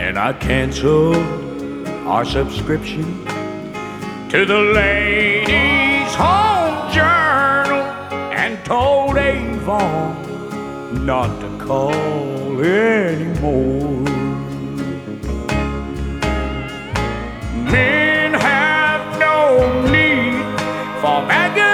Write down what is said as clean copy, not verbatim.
and I canceled our subscription to the Ladies' Home Journal and told Avon not to call anymore. Men have no need for magazines